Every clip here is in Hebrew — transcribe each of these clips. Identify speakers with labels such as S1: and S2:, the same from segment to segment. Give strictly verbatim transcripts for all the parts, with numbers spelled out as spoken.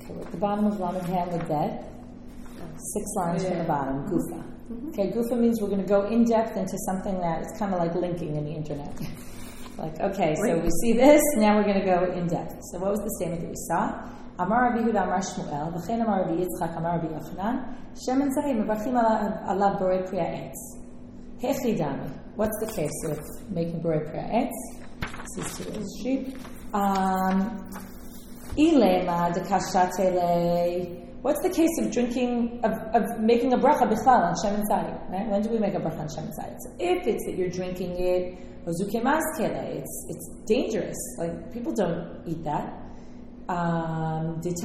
S1: Okay, at the bottom of Lamed Hey Amud Bet, six lines yeah. from the bottom, Gufa. Mm-hmm. Okay, Gufa means we're going to go in depth into something that it's kind of like linking in the internet. Like, okay, so we see this, now we're going to go in depth. So what was the statement that we saw? Amar Rabbi Yehuda Amar Shmuel, V'chein Amar Rabbi Yitzchak Amar Rabbi Yochanan, Shemen Zayim Mevarchim Alav Borei Priya Eitz. Hechidami. What's the case of making Borei Priya Eitz? This is to his sheep. Um, Ilema Dekashatele. What's the case of drinking, of, of making a bracha bichlal on Shemen Zayim? Right? When do we make a bracha on Shemen Zayim? So if it's that you're drinking it, it's it's dangerous. Like, people don't eat that. Um, if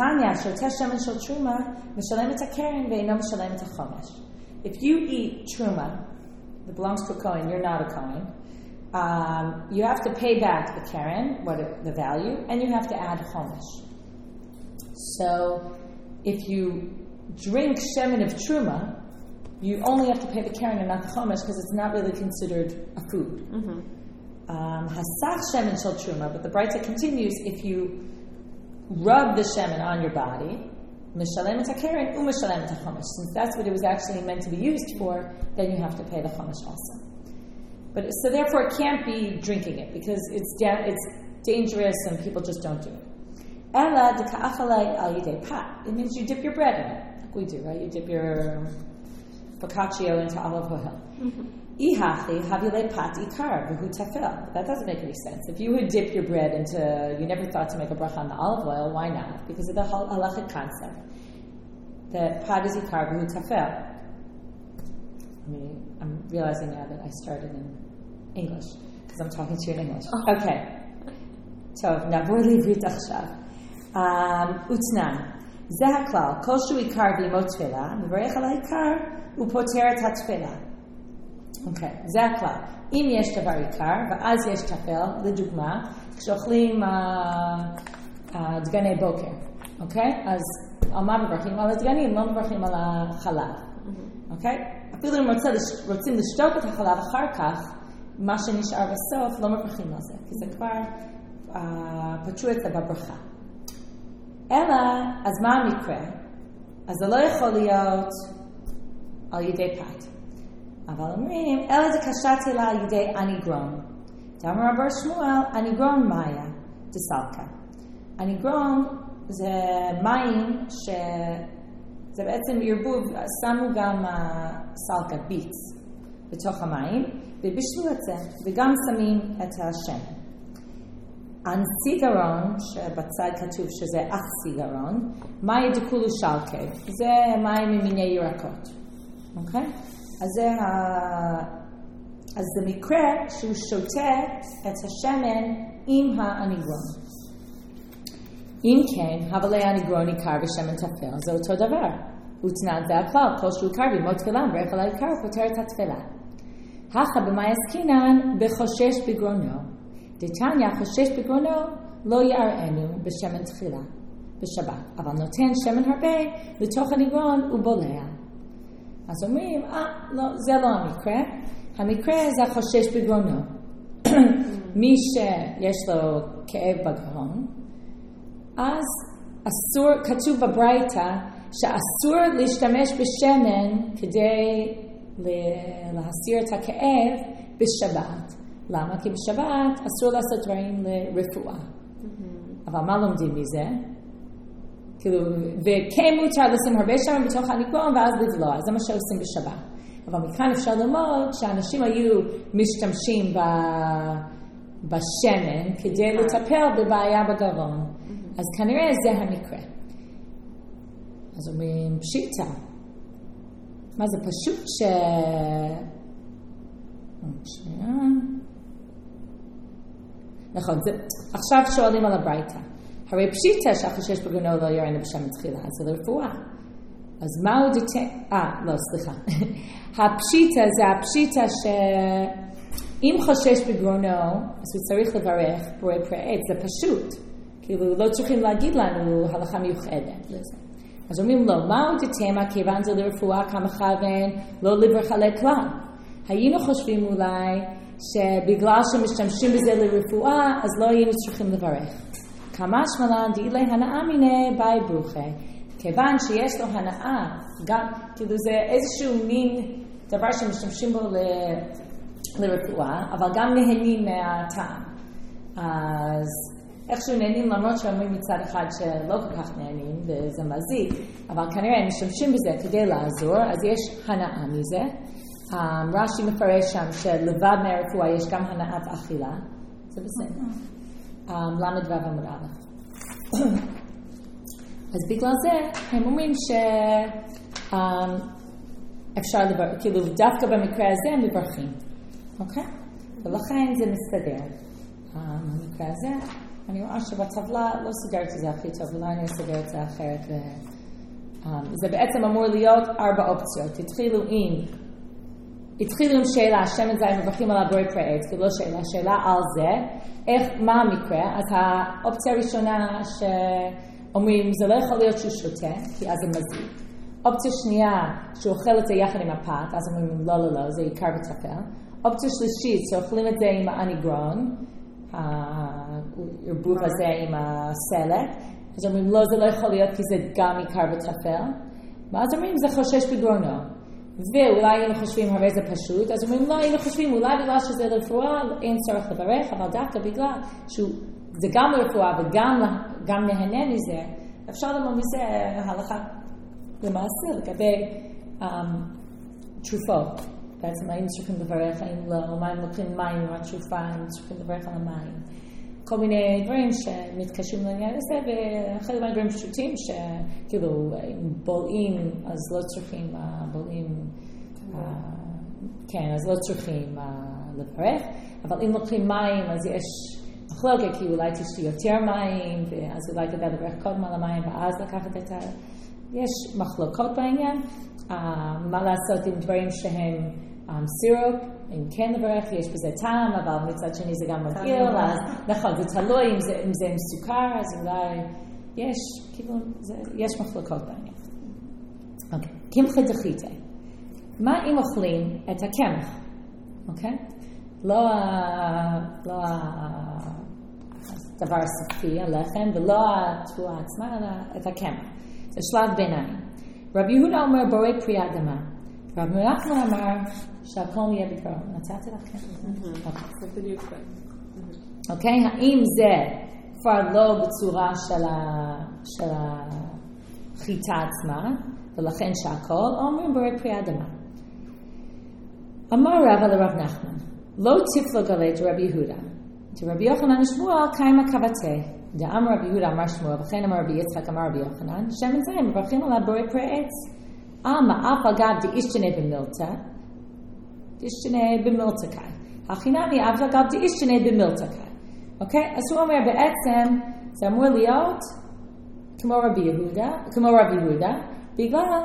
S1: you eat truma that belongs to a kohen, you're not a kohen. Um, you have to pay back the keren, what it, the value, and you have to add chomesh. So, if you drink shemen of truma, you only have to pay the keren and not the chomesh because it's not really considered a food. Hasach shemen shel truma, but the Braita continues, if you rub the shemen on your body, mishalem et hakeren u'mishalem et hachomesh. Since that's what it was actually meant to be used for, then you have to pay the chomesh also. But so therefore, it can't be drinking it because it's da- it's dangerous and people just don't do it. Ela deka'achalei al yidei pat. It means you dip your bread in it, like we do, right? You dip your focaccia into olive oil. Ihachi havile pat ikar v'hu tafel. That doesn't make any sense. If you would dip your bread into, you never thought to make a bracha on the olive oil, why not? Because of the halachic concept that pat is ikar v'hu tafel. I mean, I'm realizing now that I started in English because I'm talking to you in English. Oh. Okay. So navor livrit achshav. Utnan. Ze haklal kol shu ikar v'imo tefila mevarech al ha'ikar upoter et hatefila. Okay, זה הכלל. אם יש דבר עיקר, ואז יש תפל, לדוגמה, כשאוכלים דגני בוקר, אוקיי? אז על מה מברכים? על הדגנים, לא מברכים על החלב, אוקיי? אפילו אם רוצים לשתוק את החלב אחר כך, מה שנשאר בסוף, לא מברכים על זה, כי זה כבר פתרו את זה בברכה. אלא, אז מה המקרה? אז זה לא יכול להיות על ידי פת. אבל אומרים, אלא זה קשת אלה על ידי אניגרון. דאמר רבי שמואל, אניגרון מאיה, דסלקה. אניגרון זה מים שזה בעצם ערבוב, שמו גם סלקה, ביץ, בתוך המים, ובישלו את זה, וגם שמים את השמן. אנסיגרון, שבצד כתוב שזה אכסיגרון, מאיה דקולו שלקה, זה מים ממיני ירקות. אוקיי? אז זה, אז זה מקרה שהוא שותה את השמן עם האניגרון. אם כן, הבלי האניגרון עיקר ושמן תפל, זה אותו דבר. ותנן זה הכלל, כל שהוא עיקר וימות תפילה, מברך על העיקר פותר את התפילה. הכה במאי עסקינן בחושש בגרונו. דתניא חושש בגרונו לא יערענו בשמן תפילה, בשבת. אבל נותן שמן הרבה לתוך הניגרון ובולע. אז אומרים, אה, לא, זה לא המקרה. המקרה זה החושש בגרונו. מי שיש לו כאב בגרון, אז אסור, כתוב בברייתא, שאסור להשתמש בשמן כדי להסיר את הכאב בשבת. למה? כי בשבת אסור לעשות דברים לרפואה. אבל מה לומדים מזה? כאילו, וכן מותר לשים הרבה שמן בתוך הניגרון ואז לבלוע, זה מה שעושים בשבת. אבל מכאן אפשר ללמוד שאנשים היו משתמשים ב... בשמן כדי לטפל בבעיה בגרון. אז כנראה זה המקרה. אז אומרים, פשיטה. מה זה פשוט ש... שנייה. נכון, זה... עכשיו שואלים על הברייתא. הרי פשיטה שהחושש בגרונו לא ירענו בשמן תחילה, אז זה לרפואה. אז מהו דתן... אה, לא, סליחה. הפשיטה זה הפשיטה שאם חושש בגרונו, אז הוא צריך לברך בורא פרי עץ, זה פשוט. כאילו, לא צריכים להגיד לנו הלכה מיוחדת. אז אומרים לו, מהו דתמה, כיוון זה לרפואה כמכוון, לא לברכה לכלל. היינו חושבים אולי שבגלל שמשתמשים בזה לרפואה, אז לא היינו צריכים לברך. כמש מלן דאילי הנאה מיני ביי ברוכה. כיוון שיש לו הנאה, גם, כאילו זה איזשהו מין דבר שמשתמשים בו ל, לרפואה, אבל גם נהנים מהטעם. אז איכשהו נהנים למרות שאומרים מצד אחד שלא כל כך נהנים וזה מזיק, אבל כנראה הם משתמשים בזה כדי לעזור, אז יש הנאה מזה. Um, רש"י מפרש שם שלבד מהרפואה יש גם הנאת אכילה. זה בסדר. Um, למד ו' עמוד א'. אז בגלל זה הם אומרים שאפשר um, לבר... כאילו דווקא במקרה הזה הם מברכים. אוקיי? ולכן זה מסתדר. Um, במקרה הזה, אני רואה שבטבלה לא סוגרת את זה הכי טוב, אולי אני אסגר את זה אחרת. ו... Um, זה בעצם אמור להיות ארבע אופציות. התחילו עם התחילו עם שאלה, שמן זית מברכים על הבורא פרי עץ, כאילו לא שאלה, שאלה על זה, איך, מה המקרה? אז האופציה הראשונה שאומרים, זה לא יכול להיות שהוא שותה, כי אז זה מזיק. אופציה שנייה, שהוא אוכל את זה יחד עם הפת, אז אומרים, לא, לא, לא, זה עיקר וטפל. אופציה שלישית, שאוכלים את זה עם האניגרון, הערבוב הזה עם הסלט, אז אומרים, לא, זה לא יכול להיות, כי זה גם עיקר וטפל. ואז אומרים, זה חושש בגרונו. ואולי היינו חושבים, הרי זה פשוט, אז אומרים, לא, היינו חושבים, אולי בגלל שזה רפואה, אין צורך לברך, אבל דווקא בגלל שזה גם רפואה וגם גם נהנה מזה, אפשר לומר מזה הלכה למעשה לגבי um, תרופות. בעצם היינו צריכים לברך, היינו לא, מה הם לוקחים מים עם התרופה, היינו צריכים לברך על המים. כל מיני דברים שמתקשרים לעניין הזה, ואחרי דברים דברים פשוטים שכאילו בולעים, אז לא צריכים בולעים, כן, אז לא צריכים לברך, אבל אם לוקחים מים, אז יש מחלוקת, כי אולי תשתי יותר מים, ואז אולי כדאי לברך קודם על המים, ואז לקחת את ה... יש מחלוקות בעניין, מה לעשות עם דברים שהם סירופ, אם כן לברך, יש בזה טעם, אבל מצד שני זה גם מגעיל, אז נכון, זה תלוי אם זה, אם זה עם סוכר, אז אולי יש, כאילו, זה, יש מחלוקות בעניין. אוקיי, קמחא דחיתא. מה אם אוכלים את הקמח? אוקיי? לא לא הדבר הסופי, הלחם, ולא התבואה עצמה, אלא את הקמח. זה שלב ביניים. רבי יהודה אומר בורא פרי האדמה. רב מלאכנו אמר שהכל יהיה בקרוב. נצאתי לך כן?
S2: זה בדיוק כן.
S1: אוקיי? האם זה כבר לא בצורה של החיטה עצמה, ולכן שהכל, או אומרים בורא פרי האדמה. אמר רבא לרב נחמן, לא תפלוג עלי דרבי יהודה. דרבי יוחנן שמואל קיימה קבתה. דאמר רבי יהודה אמר שמואל, וכן אמר רבי יצחק אמר רבי יוחנן, שמן זית מברכים עליו בורא פרי עץ. אמה אף אגב דאישתנה במילתא, דאישתנה במילתא. הכינמי אף אגב דאישתנה במילתא. אוקיי? אז הוא אומר בעצם, זה אמור להיות כמו רבי יהודה, כמו רבי יהודה, בגלל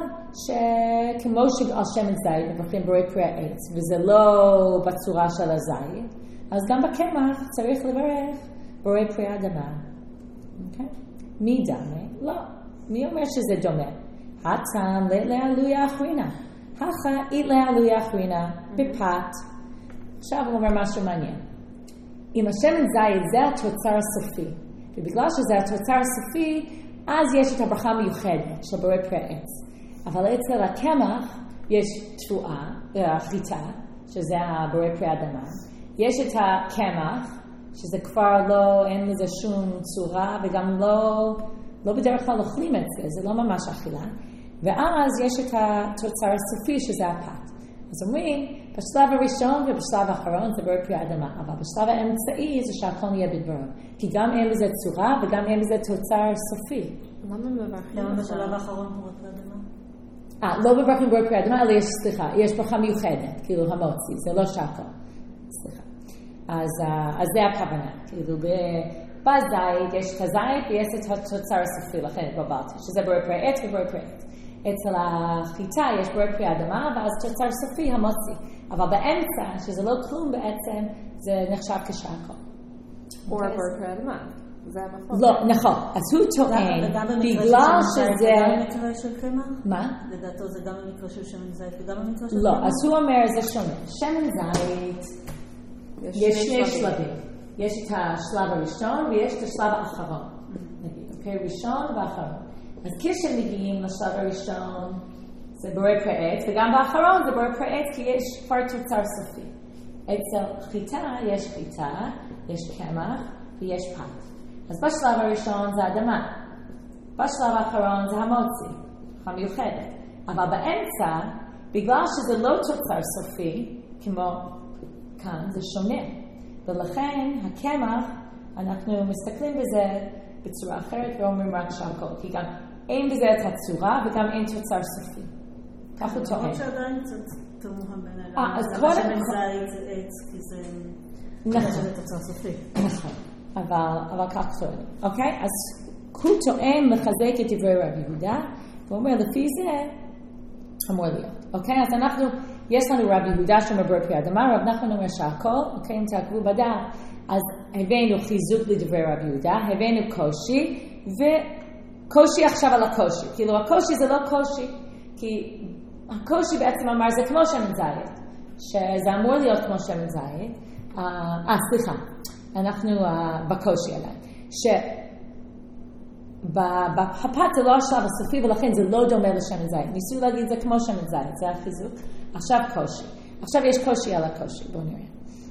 S1: שכמו שעל שמן זית מברכים בורא פרי העץ, וזה לא בצורה של הזית, אז גם בקמח צריך לברך בורא פרי האדמה. אוקיי? מי דמה? לא. מי אומר שזה דומה? הטעם לעלויה אחרינה. הכה אית לעלויה אחרינה בפת. עכשיו הוא אומר משהו מעניין. אם השמן זית זה התוצר הסופי, ובגלל שזה התוצר הסופי, אז יש את הברכה המיוחדת של בורא פרי העץ. אבל אצל הקמח יש תבואה, חיטה, שזה הבורא פרי האדמה. יש את הקמח, שזה כבר לא, אין לזה שום צורה, וגם לא, לא בדרך כלל אוכלים את זה, זה לא ממש אכילה. ואז יש את התוצר הסופי, שזה הפת. אז אומרים, בשלב הראשון ובשלב האחרון זה בורא פרי האדמה, אבל בשלב האמצעי זה שהכל יהיה בדברו. כי גם אין לזה צורה וגם אין לזה תוצר סופי.
S2: למה מברכים?
S3: למה בשלב האחרון בורא פרי האדמה?
S1: אה, לא מברכים בורא פרי האדמה, אלא יש, סליחה, יש ברכה מיוחדת, כאילו המוציא, זה לא שהכל. סליחה. אז, אז זה הכוונה, כאילו בזית יש את הזית ויש את התוצר הסופי, לכן בבלתי, שזה בורא פרי עץ ובורא פרי עץ. אצל החיטה יש בורא פרי האדמה, ואז תוצר סופי המוציא. אבל באמצע, שזה לא כלום בעצם, זה נחשב כשהכל.
S2: או בורא פרי האדמה. זה המחוז.
S1: לא, נכון. אז הוא טוען, בגלל שזה...
S3: גם במקרה של קמח?
S1: מה?
S3: לדעתו זה גם במקרה של שמן זית וגם במקרה של
S1: לא,
S3: קמח?
S1: אז הוא אומר, זה שונה. שמן זית, יש שני שלבים. יש את השלב הראשון ויש את השלב האחרון. סיפר ראשון ואחרון. אז כשמגיעים לשלב הראשון, זה בורא פרי עץ, וגם באחרון זה בורא פרי עץ, כי יש כבר תוצר סופי. אצל חיטה יש חיטה, יש קמח ויש פת. אז בשלב הראשון זה אדמה. בשלב האחרון זה המוצי, המיוחדת. אבל באמצע, בגלל שזה לא תוצר סופי, כמו כאן, זה שונה. ולכן הקמח, אנחנו מסתכלים בזה בצורה אחרת ואומרים רק שהכל, כי גם אין בזה את הצורה וגם אין תוצר סופי. כך הוא טוען.
S3: למרות שעדיין קצת תמוה בינינו.
S1: אה, אז
S3: כל...
S1: קודם...
S3: שמן זית זה עץ, כי זה...
S1: נכון.
S3: זה תוצר סופי.
S1: נכון. אבל, אבל כך טוען. אוקיי? אז הוא טוען לחזק את דברי רב יהודה, והוא אומר, לפי זה אמור להיות. אוקיי? אז אנחנו, יש לנו רב יהודה שאומר בור פרי אדמה, רב נחמן אומר שהכל, אוקיי? אם תעקבו בדעת, אז הבאנו חיזוק לדברי רב יהודה, הבאנו קושי, וקושי עכשיו על הקושי. כאילו, הקושי זה לא קושי, כי הקושי בעצם אמר, זה כמו שמן זית, שזה אמור להיות כמו שמן זית. אה, סליחה, אנחנו בקושי עליי. שבפת זה לא השלב הסופי, ולכן זה לא דומה לשמן זית. ניסו להגיד זה כמו שמן זית, זה החיזוק. עכשיו קושי. עכשיו יש קושי על הקושי, בואו נראה.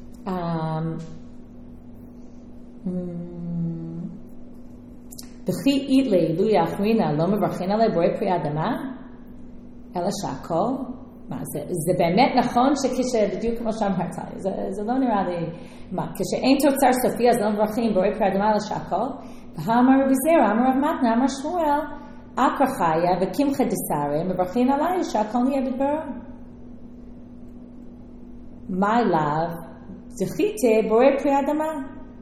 S1: וכי איתלי, לוי אחרינה, לא מברכין עלי בורא פרי אדמה, אלא שהכל, מה זה, זה באמת נכון שכשבדיוק כמו שאמרת, זה, זה לא נראה לי, מה, כשאין תוצר סופי אז לא מברכים בורא פרי אדמה אלא שהכל, והאמר רבי זרע, אמר רב מתנה, אמר שמואל, אקרא חיה וקמחא דסרי, מברכין עלי שהכל נהיה בדברו. מה אליו? זכיתי בורא פרי אדמה.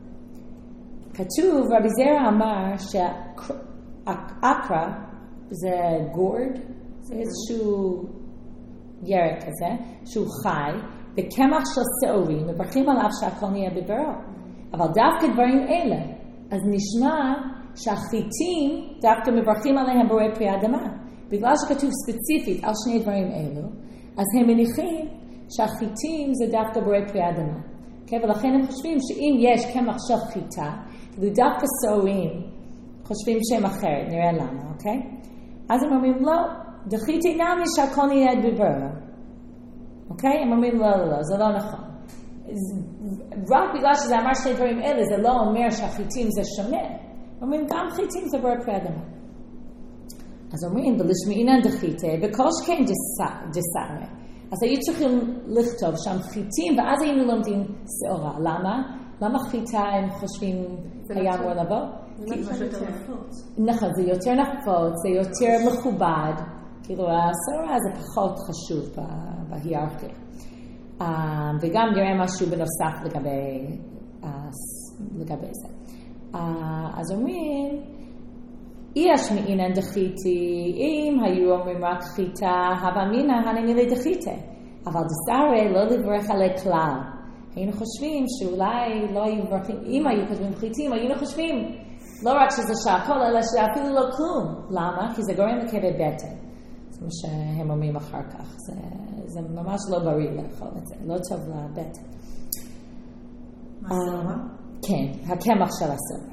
S1: כתוב, רבי זרע אמר שהאקרא זה גורד, זה איזשהו ירק כזה, שהוא חי, בקמח של שעורים, מברכים עליו שהכל נהיה בדברו. אבל דווקא דברים אלה, אז נשמע שהחיטים דווקא מברכים עליהם בורא פרי אדמה. בגלל שכתוב ספציפית על שני דברים אלו, אז הם מניחים שהחיטים זה דווקא בורא פרי אדמה. Okay? ולכן הם חושבים שאם יש קמח של חיטה, ודווקא שעורים חושבים שהם אחרת, נראה למה, אוקיי? Okay? אז הם אומרים, לא, דחיתי נמי שהכל נהיה בדברו. אוקיי? הם אומרים, לא, לא, לא, זה לא נכון. רק בגלל שזה אמר שני דברים אלה, זה לא אומר שהחיטים זה שונה. אומרים, גם חיטים זה בור פרי אדמה. אז אומרים, בלשמעינן דחיתי, בכל שכן דסרי. אז היו צריכים לכתוב שם חיטים, ואז היינו לומדים שעורה. למה? למה חיטה הם חושבים היה אמור לבוא?
S3: זה משהו יותר נפוץ.
S1: נכון, זה יותר נפוץ, זה יותר מכובד. כאילו, השעורה זה פחות חשוב בהיררכיה. וגם נראה משהו בנוסף לגבי, לגבי זה. אז אומרים, אי השמעינן דחיתי, אם היו אומרים רק חיטה, הווה אמינא הנני לדחיתי. אבל דסרי לא לברך עלי כלל. היינו חושבים שאולי לא היו מברכים, אם היו כותבים חיטים, היינו חושבים לא רק שזה שהכל, אלא שאפילו לא כלום. למה? כי זה גורם לכאבי בטן. זה מה שהם אומרים אחר כך. זה, זה ממש לא בריא לאכול את זה. לא טוב לבטן.
S3: מה שעורה?
S1: כן, הקמח של השעורה.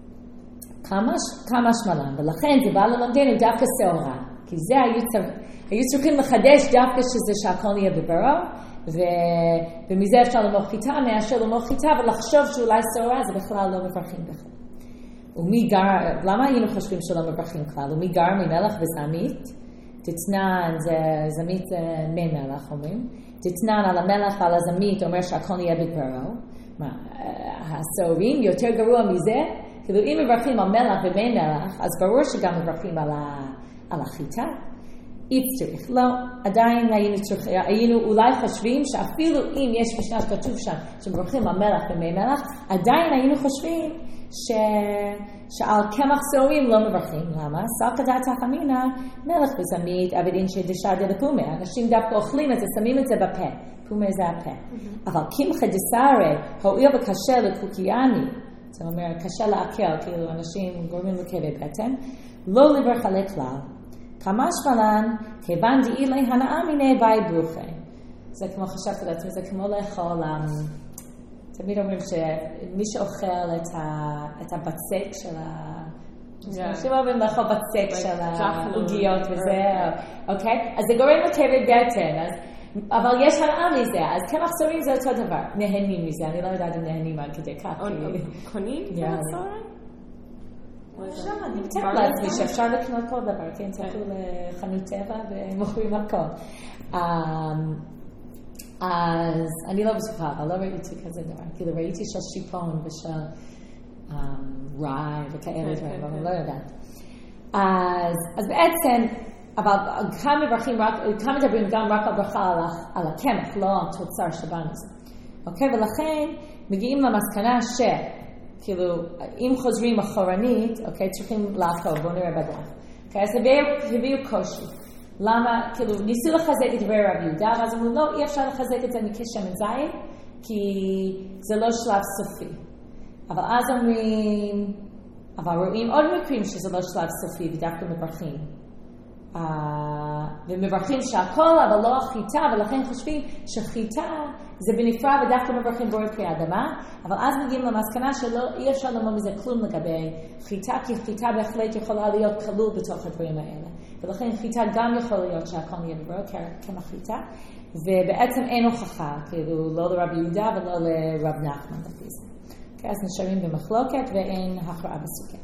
S1: כמה שמלן, ולכן זה בא ללמדנו דווקא שעורה. כי זה היו, צר... היו צריכים לחדש דווקא שזה שהכל נהיה בברו, ו... ומזה אפשר למוך חיטה, מאשר למוך חיטה, ולחשוב שאולי שעורה זה בכלל לא מברכים בכלל. ומי גר, למה היינו חושבים שלא מברכים כלל? ומי גר ממלח וזמית? תתנן, זה, זמית זה מי מלח אומרים. תתנן על המלח ועל הזמית אומר שהכל נהיה בדברו. מה, השעורים יותר גרוע מזה? כאילו אם מברכים על מלח ומי מלח, אז ברור שגם מברכים על, ה, על החיטה. אי צריך. לא, עדיין היינו, היינו אולי חושבים שאפילו אם יש משנה כתוב שם שמברכים על מלח ומי מלח, עדיין היינו חושבים ש... שעל קמח שעורים לא מברכים. למה? סלקא דעתך אמינא, מלח וזמית, עבדין שדשא דלפומי. אנשים דווקא אוכלים את זה, שמים את זה בפה. פומי זה הפה. אבל קמחא דסרי, הואיל וקשה לקוקיאני, זאת אומרת, קשה לעכל, כאילו אנשים גורמים לכאבי בטן, לא לברך עלי כלל. כמה שמלן, כיוון דאילי הנאה מיני ביי ברוכי. זה כמו חשבתי לעצמי, זה כמו לאכול, תמיד אומרים שמי שאוכל את, ה, את הבצק של, ה, אנשים אוהבים לאכול בצק של העוגיות וזה, אוקיי? אז זה גורם לכאבי בטן, אבל יש הרעה מזה, אז קמח סורים זה אותו דבר, נהנים מזה, אני לא יודעת אם נהנים עד כדי כך.
S2: קונים קמח סורים?
S3: אפשר,
S1: אני מתאר לעצמי שאפשר לקנות כל דבר, כן, תלכו לחנות טבע ומוכרים הכל. אז אני לא בטוחה, אבל לא ראיתי כזה דבר, כאילו ראיתי של שיפון ושל רעי וכאלה דברים, אבל לא יודעת. אז בעצם, אבל כאן מברכים, כאן מדברים גם רק על ברכה על הקמח, לא על תוצר שבאנו זה. אוקיי, ולכן מגיעים למסקנה ש... כאילו, אם חוזרים אחורנית, אוקיי, צריכים לעקוב, בואו נראה בדף. אוקיי, אז הביאו קושי. למה, כאילו, ניסו לחזק את דברי רב יהודה, ואז אמרו, לא, אי אפשר לחזק את זה מכשמן זית, כי זה לא שלב סופי. אבל אז אומרים, אבל רואים עוד מקרים שזה לא שלב סופי, ודווקא מברכים. Uh, ומברכים שהכל, אבל לא החיטה, ולכן חושבים שחיטה זה בנפרד ודווקא מברכים בורא פרי אדמה, אבל אז מגיעים למסקנה שלא, אי אפשר לומר מזה כלום לגבי חיטה, כי חיטה בהחלט יכולה להיות כלול בתוך הדברים האלה, ולכן חיטה גם יכול להיות שהכל נהיה בברא כמה חיטה, ובעצם אין הוכחה, כאילו לא לרב יהודה ולא לרב נחמן לפי זה. Okay, אז נשארים במחלוקת ואין הכרעה בסוגיה.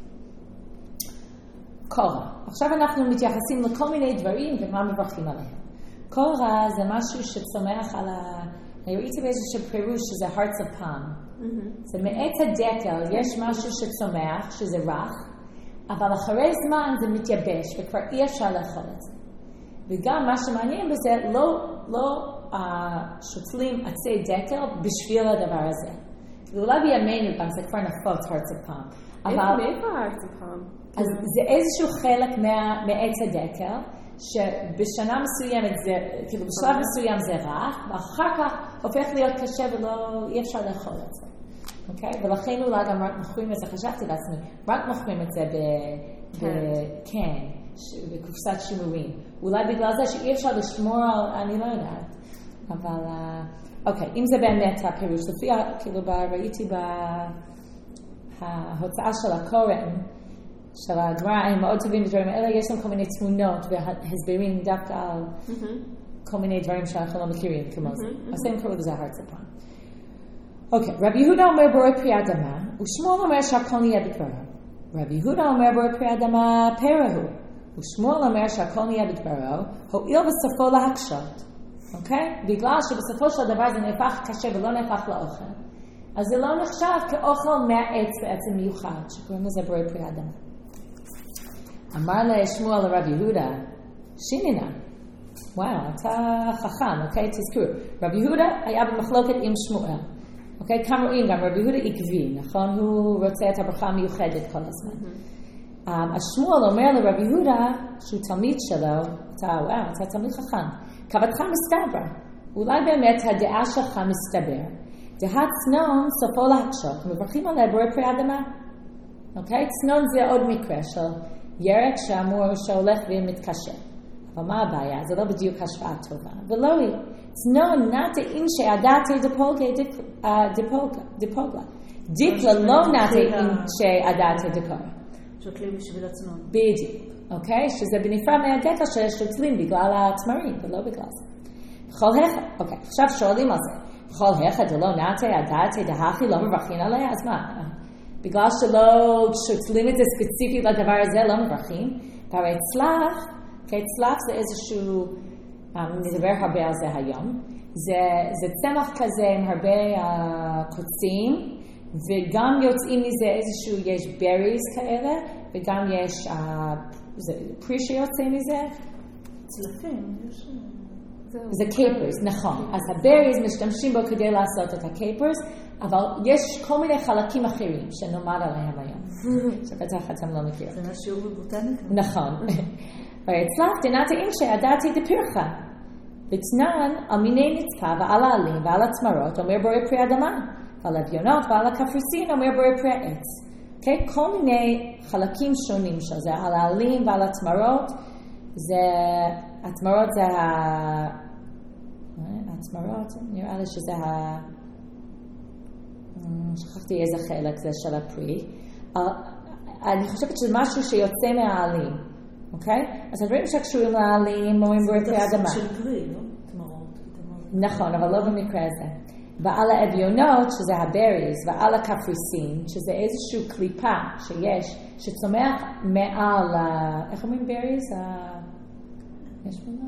S1: קורא. עכשיו אנחנו מתייחסים לכל מיני דברים ומה מברכים עליהם. קורא זה משהו שצומח על ה... אני ראיתי באיזשהו פירוש שזה hearts of palm. Mm-hmm. זה מעץ הדקל, יש משהו שצומח, שזה רך, אבל אחרי זמן זה מתייבש וכבר אי אפשר לאכול את זה. וגם מה שמעניין בזה, לא, לא uh, שותלים עצי דקל בשביל הדבר הזה. ואולי בימינו גם זה כבר נפוץ hearts of palm.
S2: אבל... מאיפה hearts of palm?
S1: אז זה איזשהו חלק מה, מעץ הדקל, שבשנה מסוימת זה, כאילו בשלב מסוים זה רך, ואחר כך הופך להיות קשה ולא, אי אפשר לאכול את זה. אוקיי? ולכן אולי גם רק מוכרים את זה, חשבתי לעצמי, רק מוכרים את זה בקן, בקופסת שימורים. אולי בגלל זה שאי אפשר לשמור על, אני לא יודעת. אבל, אוקיי, אם זה באמת הפירוש, לפי, כאילו ראיתי בהוצאה של הקוראן, של הגמרא, הם מאוד טובים בדברים האלה, יש להם כל מיני תמונות והסברים דווקא על כל מיני דברים שאנחנו לא מכירים כמו זה. אז הם קראו לזה hearts of palm. אוקיי, רבי יהודה אומר בורא פרי אדמה, ושמואל אומר שהכל נהיה בדברו. רבי יהודה אומר בורא פרי אדמה פרא הוא, ושמואל אומר שהכל נהיה בדברו, הואיל בסופו להקשות. אוקיי? בגלל שבסופו של דבר זה נהפך קשה ולא נהפך לאוכל. אז זה לא נחשב כאוכל מהעץ בעצם מיוחד, שקוראים לזה בורא פרי אדמה. אמר לשמואל לרב יהודה, שינינה, וואו, אתה חכם, אוקיי? תזכרו. רב יהודה היה במחלוקת עם שמואל. אוקיי? כאן רואים גם רב יהודה עקבי, נכון? הוא רוצה את הברכה המיוחדת כל הזמן. Um, אז שמואל אומר לרב יהודה, שהוא תלמיד שלו, אתה, וואו, אתה תלמיד חכם. כוותך מסתבר. אולי באמת הדעה שלך מסתבר. דעת צנון סופו להקשות, מברכים עליה בורא פרי אדמה. אוקיי? צנון זה עוד מקרה של ירק שאמור שהולך ומתקשר. אבל מה הבעיה? זה לא בדיוק השפעה טובה. ולא היא. צנון נטה אינשי עדתי דפוגלה. דיקלה לא נטה אינשי עדתי דקורה.
S3: שותלים בשביל הצנון.
S1: בדיוק. אוקיי? שזה בנפרד מהדקל ששותלים בגלל התמרים, ולא בגלל זה. בכל אחד, אוקיי, עכשיו שואלים על זה. בכל אחד זה לא נטה עדתי דהכי לא מברכים עליה, אז מה? בגלל שלא שותלים את זה ספציפית לדבר הזה, לא מברכים. והרי צלף, כי צלף זה איזשהו, נדבר הרבה על זה היום, זה, זה צמח כזה עם הרבה uh, קוצים, וגם יוצאים מזה איזשהו, יש בריז כאלה, וגם יש uh, זה, פרי שיוצא מזה.
S3: צלפים, יש...
S1: זה קייפרס, נכון. אז הבריז משתמשים בו כדי לעשות את הקייפרס, אבל יש כל מיני חלקים אחרים שנאמר עליהם היום. שבטח אתם לא מכירים.
S3: זה השיעור בבוטניקה.
S1: נכון. והצלף דנתה אינשי עדתי דפירחה. ותנן על מיני נצפה ועל העלים ועל התמרות אומר בורא פרי אדמה. ועל אביונות ועל הקפריסין אומר בורא פרי העץ. Okay? כל מיני חלקים שונים של זה, על העלים ועל התמרות. זה, התמרות זה ה... התמרות, נראה לי שזה ה... שכחתי איזה חלק זה של הפרי. אני חושבת שזה משהו שיוצא מהעלים, אוקיי? אז הדברים שקשורים לעלים, אומרים בורא פרי אדמה.
S3: זה של פרי, לא? תמרות.
S1: נכון, אבל לא במקרה הזה. ועל האביונות, שזה הבריז, ועל הקפריסין, שזה איזשהו קליפה שיש, שצומח מעל, איך אומרים בריז? יש במה?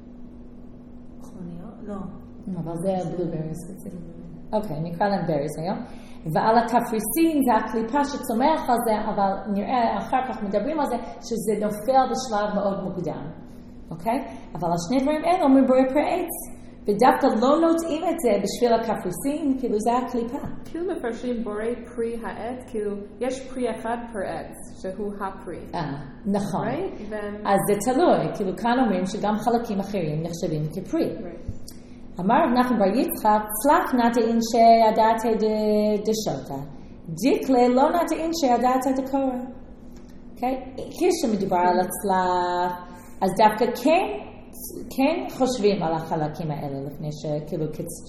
S3: חוניות? לא.
S1: אבל זה בלובריז. אוקיי, נקרא להם בריז היום. ועל הקפריסין זה הקליפה שצומח על זה, אבל נראה אחר כך מדברים על זה, שזה נופל בשלב מאוד מוקדם. אוקיי? אבל על שני דברים אלה אומרים בורא פרי עץ. ודווקא לא נוטעים את זה בשביל הקפריסין, כאילו זה הקליפה.
S2: כאילו מפרשים בורא פרי העץ, כאילו יש פרי אחד פר עץ, שהוא הפרי.
S1: אה, נכון.
S2: Right? Then...
S1: אז זה תלוי, כאילו כאן אומרים שגם חלקים אחרים נחשבים כפרי.
S2: Right.
S1: אמר רב נחמן בר יצחק, צלח נטעין שידעת דשוטה, דקלה לא נטעין שידעת דקורא. אוקיי? כשמדובר על הצלח, אז דווקא כן, כן חושבים על החלקים האלה לפני שכאילו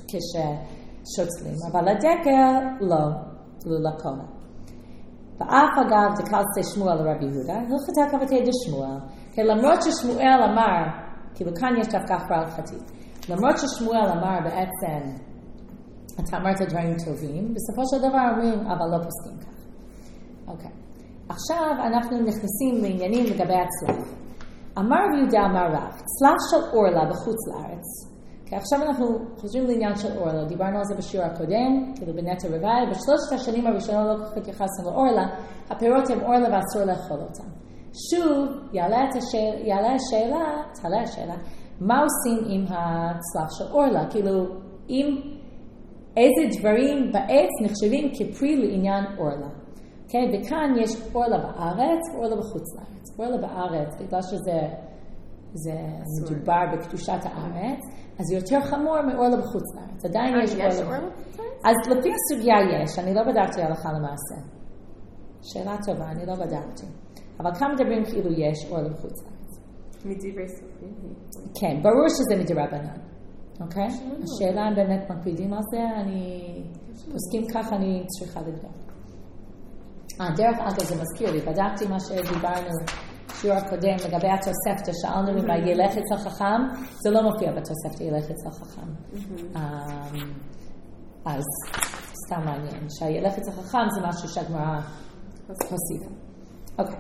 S1: כששוצלים, אבל הדקל לא, לא לקורא. ואף אגב דקלסי שמואל לרב יהודה, הלכתה כבתי דשמואל, כי למרות ששמואל אמר, כאילו כאן יש דווקא הכרעה הלכתית, למרות ששמואל אמר בעצם, אתה אמרת דברים טובים, בסופו של דבר אומרים, אבל לא פוסקים כך. אוקיי. עכשיו אנחנו נכנסים לעניינים לגבי הצלף. אמר יהודה אמר רב, צלף של אורלה בחוץ לארץ. כי עכשיו אנחנו חושבים לעניין של אורלה, דיברנו על זה בשיעור הקודם, כאילו בנטע רבעי, בשלושת השנים הראשונות לא כל כך התייחסנו לאורלה, הפירות הם אורלה ואסור לאכול אותם. שוב, יעלה את השאלה, יעלה השאלה, תעלה השאלה, מה עושים עם הצלף של אורלה? כאילו, עם איזה דברים בעץ נחשבים כפרי לעניין אורלה. Okay, וכאן יש אורלה בארץ, אורלה בחוץ לארץ. אורלה בארץ, בגלל שזה זה מדובר בקדושת הארץ, אז זה יותר חמור מאורלה בחוץ לארץ. עדיין יש אורלה. אז לפי הסוגיה יש, אני לא בדקתי הלכה למעשה. שאלה טובה, אני לא בדקתי. אבל כמה מדברים כאילו יש אורלה בחוץ לארץ?
S2: מדברי סופרים. כן,
S1: ברור שזה מדרבנן. אוקיי? השאלה אם באמת מקפידים על זה, אני פוסקים ככה, אני צריכה לבדוק. דרך אגב זה מזכיר לי, בדקתי מה שדיברנו שיעור הקודם לגבי התוספתא, שאלנו אם ילך אצל חכם, זה לא מופיע בתוספתא ילך אצל חכם. אז סתם מעניין, שהילך אצל חכם זה משהו שהגמרא הוסיפה. אוקיי.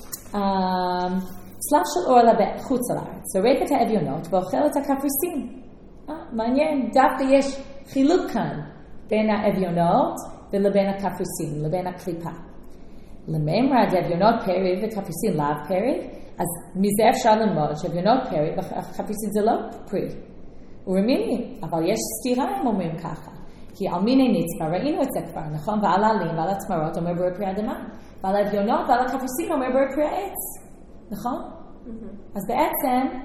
S1: צלף של אורלה בחוץ לארץ, זורק את האביונות ואוכל את הקפריסין. מעניין, דווקא יש חילוק כאן בין האביונות ולבין הקפריסין, לבין הקליפה. לממרא אביונות פרי וקפריסין לאו פרי, אז מזה אפשר ללמוד שאביונות פרי וקפריסין זה לא פרי. ורמיני, אבל יש סתירה אם אומרים ככה. כי על מיני נצפה ראינו את זה כבר, נכון? ועל העלים ועל הצמרות אומר בורא פרי אדמה. ועל האביונות ועל הקפריסין אומר בורא פרי העץ. נכון? אז בעצם,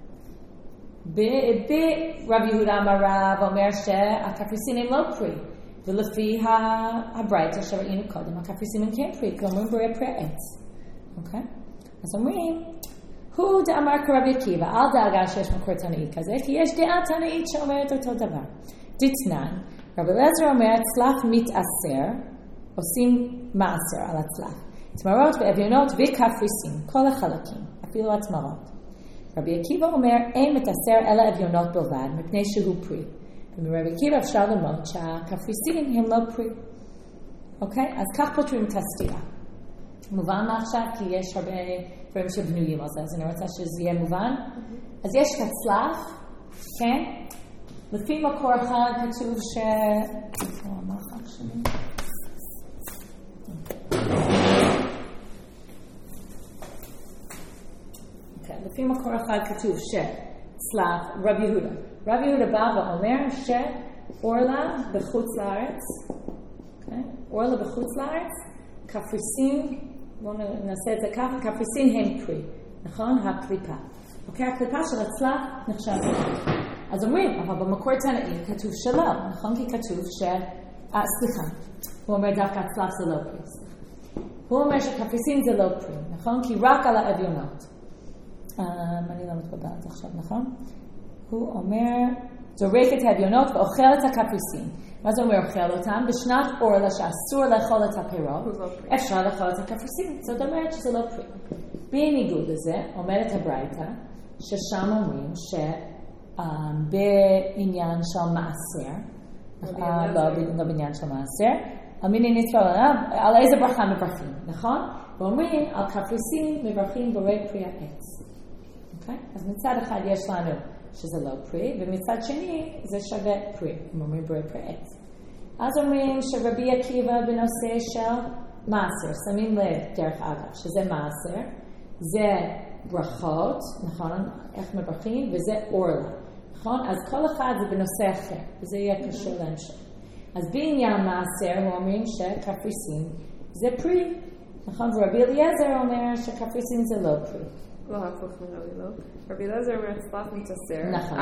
S1: ברב יהודה אמר רב אומר שהקפריסין הם לא פרי. ולפי הברייתא שראינו קודם, הקפריסין הם כן פרי, כלומר בורא פרי עץ. אוקיי? אז אומרים, הוא דאמר כרבי עקיבא, אל דאגה שיש מקור תנאי כזה, כי יש דעה תנאית שאומרת אותו דבר. דתנן, רבי אליעזר אומר, צלף מתעשר, עושים מעשר על הצלף. תמרות ואביונות וקפריסין, כל החלקים, אפילו התמרות. רבי עקיבא אומר, אין מתעשר אלא אביונות בלבד, מפני שהוא פרי. ומרבי עקיבא אפשר ללמוד שהקפריסין הם לא פרי. אוקיי? אז כך פותרים את הסתירה. מובן מה עכשיו? כי יש הרבה דברים שבנויים על זה, אז אני רוצה שזה יהיה מובן. אז יש כצלף, כן? לפי מקור אחד כתוב ש... מה אחר שלי? לפי מקור אחד כתוב שצלף רב יהודה. רב יהודה בא ואומר שאורלה בחוץ לארץ, אורלה בחוץ לארץ, קפריסין, בואו נעשה את זה ככה, קפריסין הם פרי, נכון? הקליפה. אוקיי, הקליפה של הצלף נחשב. אז אומרים, אבל במקור תנאי כתוב שלא, נכון? כי כתוב ש... אה, סליחה, הוא אומר דווקא הצלף זה לא פרי. הוא אומר שקפריסין זה לא פרי, נכון? כי רק על האביונות. אני לא מתקבלת עכשיו, נכון? הוא אומר, זורק את ההדיונות ואוכל את הקפריסין. מה זה אומר אוכל אותם? בשנת אורלה שאסור לאכול את הפירות, אפשר לאכול את הקפריסין. זאת אומרת שזה לא פרי. בניגוד לזה, אומרת הברייתא, ששם אומרים שבעניין של מעשר, לא בעניין של מעשר, על מיני נצפה, על איזה ברכה מברכים, נכון? ואומרים, על קפריסין מברכים בורא פרי העץ. אז מצד אחד יש לנו שזה לא פרי, ומצד שני זה שווה פרי, הם אומרים בורא פרי עץ. אז אומרים שרבי עקיבא בנושא של מעשר, שמים לב דרך אגב, שזה מעשר, זה ברכות, נכון? איך מברכים, וזה אורלה, נכון? אז כל אחד זה בנושא אחר, וזה יהיה קשור להמשך. אז בעניין מעשר הוא אומרים שקפריסין זה פרי, נכון? ורבי אליעזר אומר שקפריסין זה לא פרי.
S2: לא הפוך מרבי לא. רבי אליעזר אומר צלף מתעשר.
S1: נכון.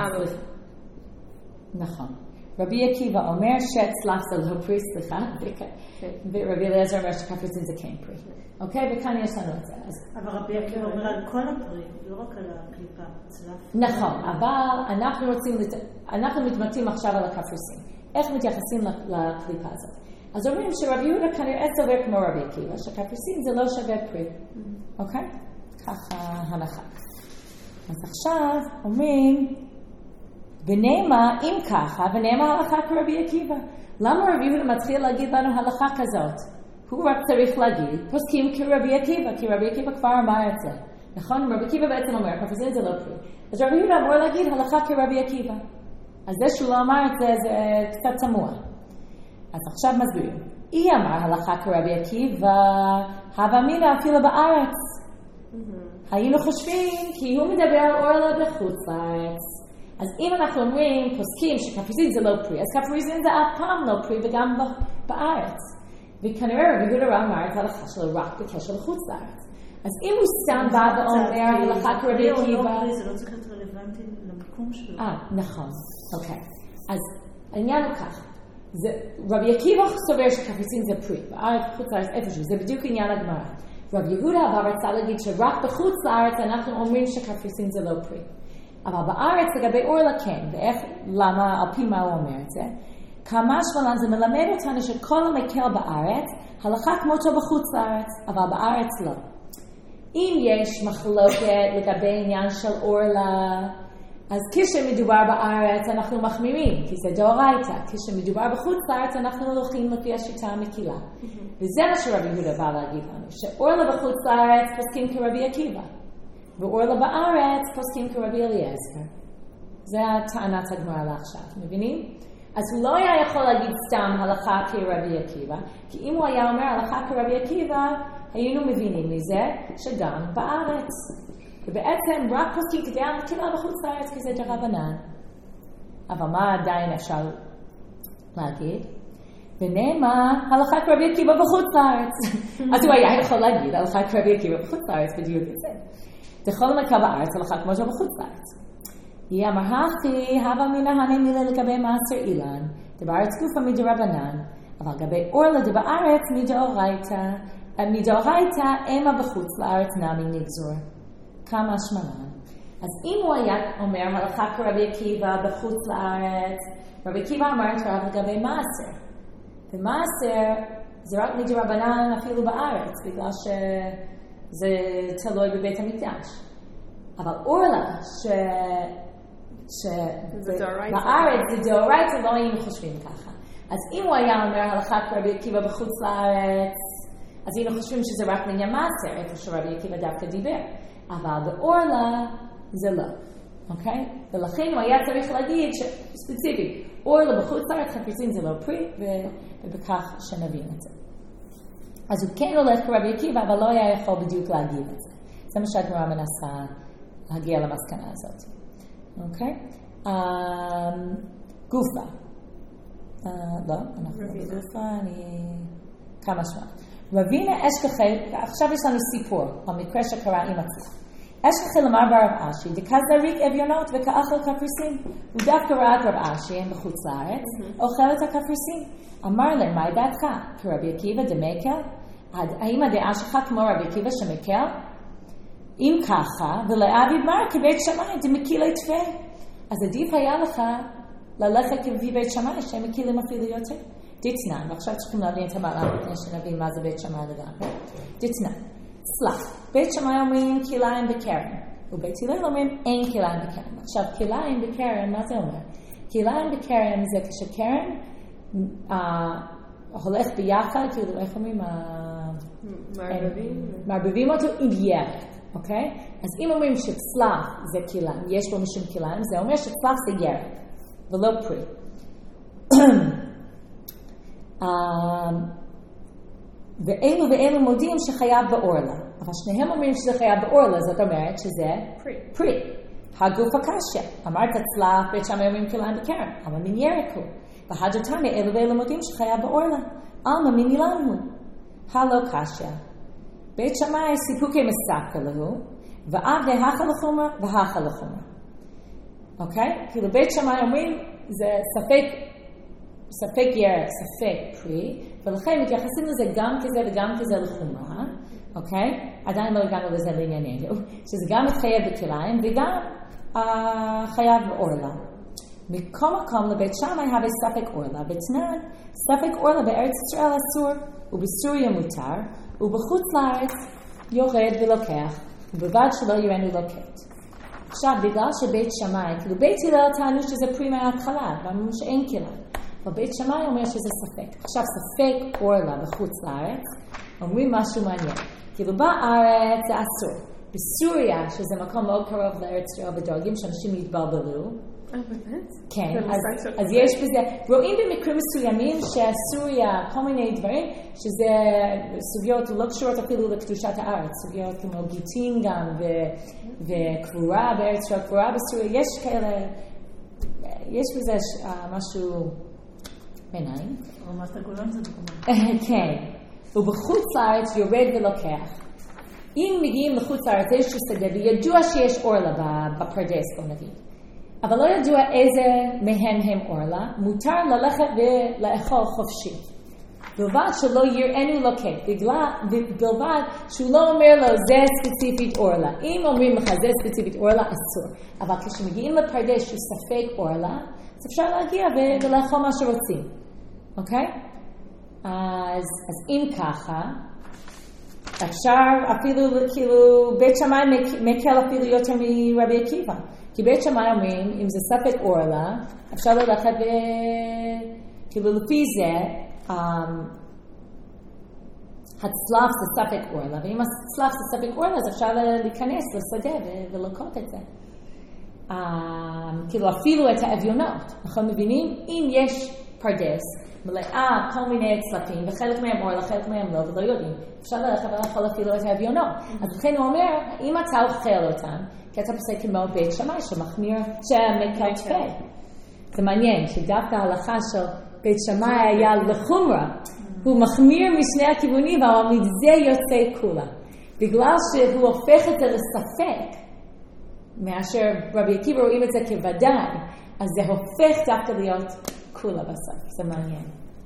S1: נכון. רבי עקיבא אומר שצלף זה לא פרי, סליחה. ורבי אליעזר אומר שקפריסין זה כן פרי. אוקיי? וכאן יש לנו את זה.
S3: אבל רבי עקיבא אומר על כל הפרי, לא רק על הקליפה, צלף.
S1: נכון, אבל אנחנו רוצים, אנחנו מתמתים עכשיו על הקפריסין. איך מתייחסים לקליפה הזאת? אז אומרים שרבי יהודה כנראה סובר כמו רבי עקיבא, שקפריסין זה לא שווה פרי. אוקיי? ככה הנחה. אז עכשיו אומרים, ונאמר, אם ככה, ונאמר הלכה כרבי עקיבא. למה רבי יהודה מתחיל להגיד לנו הלכה כזאת? הוא רק צריך להגיד, פוסקים כרבי עקיבא, כי רבי עקיבא כבר אמר את זה. נכון? רבי עקיבא בעצם אומר, קפריסין זה לא פרי. אז רבי יהודה אמור להגיד הלכה כרבי עקיבא. אז זה שהוא לא אמר את זה, זה קצת תמוה. אז עכשיו מסבירים. היא אמר הלכה כרבי עקיבא, הווה אמינא אפילו בארץ. היינו חושבים, כי הוא מדבר על אורלה בחוץ לארץ. אז אם אנחנו אומרים, פוסקים שקפריסין זה לא פרי, אז קפריסין זה אף פעם לא פרי וגם בארץ. וכנראה רבי יהודה אמר את ההלכה שלו רק בקשר לחוץ לארץ. אז אם הוא סתם בא ואומר הלכה כרבי עקיבא...
S3: זה לא צריך להיות רלוונטי למקום שלו.
S1: אה, נכון. אוקיי. אז העניין הוא ככה. רבי עקיבא סובר שקפריסין זה פרי. בארץ, בחוץ לארץ, איפשהו. זה בדיוק עניין הגמרא. רבי יהודה אבל רצה להגיד שרק בחוץ לארץ אנחנו אומרים שקפריסין זה לא פרי. אבל בארץ לגבי אורלה כן. ואיך, למה, על פי מה הוא אומר את זה? כמה שבלן זה מלמד אותנו שכל המקל בארץ, הלכה כמותו בחוץ לארץ, אבל בארץ לא. אם יש מחלוקת לגבי עניין של אורלה, אז כשמדובר בארץ אנחנו מחמירים, כי זה דאורייתא. כשמדובר בחוץ לארץ אנחנו הולכים לפי השיטה המקילה. וזה מה שרבי יהודה בא להגיד לנו, שאורלה בחוץ לארץ פוסקים כרבי עקיבא, ואורלה בארץ פוסקים כרבי אליעזר. זה הטענת הגמרא לעכשיו, מבינים? אז הוא לא היה יכול להגיד סתם הלכה כרבי עקיבא, כי אם הוא היה אומר הלכה כרבי עקיבא, היינו מבינים מזה שגם בארץ. ובעצם רק פוסקים כדי המקילה בחוץ לארץ, כי זה דרבנן. אבל מה עדיין אפשר להגיד? ונאמר, הלכה כרבי עקיבא בחוץ לארץ. אז הוא היה יכול להגיד, הלכה כרבי עקיבא בחוץ לארץ, בדיוק את זה. בכל מקרה בארץ, הלכה כמו זו בחוץ לארץ. היא אמר, הכי, הווה אמינא הני מילה לגבי מעשר אילן, דבארץ גופא מדרבנן, אבל לגבי אורלה דבארץ מדאורייתא, מדאורייתא אימה בחוץ לארץ נמי נגזור. כמה שמלן. אז אם הוא היה אומר, הלכה כרבי עקיבא בחוץ לארץ, רבי עקיבא אמר את רב לגבי מעשר. ומעשר זה רק מדרבנן אפילו בארץ, בגלל שזה תלוי בבית המקדש. אבל אורלה, ש... שבארץ זה דאורייתא, לא היינו חושבים ככה. אז אם הוא היה אומר הלכה כרבי עקיבא בחוץ לארץ, אז היינו חושבים שזה רק לעניין מעשר, איפה שרבי עקיבא דווקא דיבר. אבל באורלה זה לא, אוקיי? ולכן הוא היה צריך להגיד ספציפית, אורלה בחוץ לארץ, קפריסין זה לא פרי, ובכך שנבין את זה. אז הוא כן הולך כרבי עקיבא, אבל לא היה יכול בדיוק להגיד את זה. זה מה שהגמרא מנסה להגיע למסקנה הזאת. אוקיי? גופה. לא, אנחנו בגופה, אני... כמה שמה. רבינה אשכחי, עכשיו יש לנו סיפור, המקרה שקרה עם עצמו. אשכחי למר ברב אשי, דקז דריק אביונות וכאכל קפריסין. הוא דווקא ראה את רב אשי, הם בחוץ לארץ, אוכל את הקפריסין. אמר להם, מה דעתך? כרבי עקיבא דמקל? האם הדעה שלך כמו רבי עקיבא שמקל? אם ככה, ולאבי מר כבית שמיים, דמקיל יתפה. אז עדיף היה לך ללכת כפי בית שמאי, שהם מקילים אפילו יותר. דתנן, ועכשיו צריכים להבין את המהלך, לפני שנבין מה זה בית שמאי לגמרי. דתנן, סלח, בית שמאי אומרים כליים בכרם, ובית הלל אומרים אין כליים בכרם. עכשיו, כליים בכרם, מה זה אומר? כליים בכרם זה כשכרם אה, הולך ביחד, כאילו איך אומרים?
S2: מערבבים.
S1: מערבבים אותו עם ירק, אוקיי? אז אם אומרים שצלח זה כליים, יש בו משום כליים, זה אומר שצלח זה ירק, ולא פרי. ואלו ואלו מודים שחייב באורלה, אבל שניהם אומרים שזה חייב באורלה, זאת אומרת שזה פרי. הגוף הקשיא, אמרת צלח, בית שמאי אומרים כליים בכרם, אבל מן ירק הוא. והדתנן אלו ואלו מודים שחייב באורלה, אלמה מן אילן הוא. הלא קשיא. בית שמאי סיפוקי מסקה לו, ואב דהכה לחומרה והכה לחומרה. אוקיי? כאילו בית שמאי אומרים, זה ספק, ספק ירק, ספק פרי, ולכן מתייחסים לזה גם כזה וגם כזה לחומרה, אוקיי? עדיין לא הגענו לזה לענייננו, שזה גם מתחייב בכליים וגם uh, חייב באורלה. מכל מקום לבית שמאי הווה ספק אורלה, בתנן ספק אורלה בארץ ישראל אסור, ובסוריה מותר, ובחוץ לארץ יורד ולוקח, ובלבד שלא יראנו לוקט. עכשיו, בגלל שבית שמאי, כאילו בית הלל טענו שזה פרי מההתחלה, ואמרו שאין כליים. אבל בית שמאי אומר שזה ספק. עכשיו, ספק אורלה בחוץ לארץ, אומרים משהו מעניין. כאילו בארץ זה אסור. בסוריה, שזה מקום מאוד קרוב לארץ ישראל ודואגים שאנשים יתבלבלו.
S2: אה, באמת?
S1: כן, אז, אז יש בזה, רואים במקרים מסוימים שהסוריה, כל מיני דברים, שזה סוגיות לא קשורות אפילו לקדושת הארץ, סוגיות כמו גיטין גם, ו, וקבורה בארץ ישראל, קבורה בסוריה, יש כאלה, יש בזה משהו ביניים.
S3: רמת הגולן זה דוגמה.
S1: כן, ובחוץ לארץ יורד ולוקח. אם מגיעים לחוץ לארץ איזשהו שדה, וידוע שיש אורלה בפרדס, בוא נגיד. אבל לא ידוע איזה מהם הם אורלה, מותר ללכת ולאכול חופשי. בלבד שלא יראינו לוקט, בלבד שהוא לא אומר לו זה ספציפית אורלה. אם אומרים לך זה ספציפית אורלה, אסור. אבל כשמגיעים לפרדס שהוא ספק אורלה, אז אפשר להגיע ולאכול מה שרוצים. אוקיי? אז, אז אם ככה, אפשר אפילו, כאילו, בית שמאי מקל אפילו יותר מרבי עקיבא. כי בית שמאי אומרים, אם זה ספק אורלה, אפשר ללכת ו... כאילו לפי זה, um, הצלף זה ספק אורלה, ואם הצלף זה ספק אורלה, אז אפשר להיכנס לשדה ו- ולוקות את זה. Um, כאילו אפילו את האביונות, אנחנו מבינים? אם יש פרדס, מלאה כל מיני צלפים, וחלק מהם אורלה, חלק מהם לא, ולא יודעים, אפשר ללכת ולאכול אפילו את האביונות. אז לכן הוא אומר, אם אתה אוכל אותם, כי אתה פוסק כמו בית שמאי שמחמיר, שמקל תפה. זה מעניין, שדווקא ההלכה של בית שמאי היה לחומרה, הוא מחמיר משני הכיוונים, אבל מזה יוצא כולה. בגלל שהוא הופך את זה לספק, מאשר רבי עקיבא רואים את זה כוודאי, אז זה הופך דווקא להיות כולה בסוף. זה מעניין.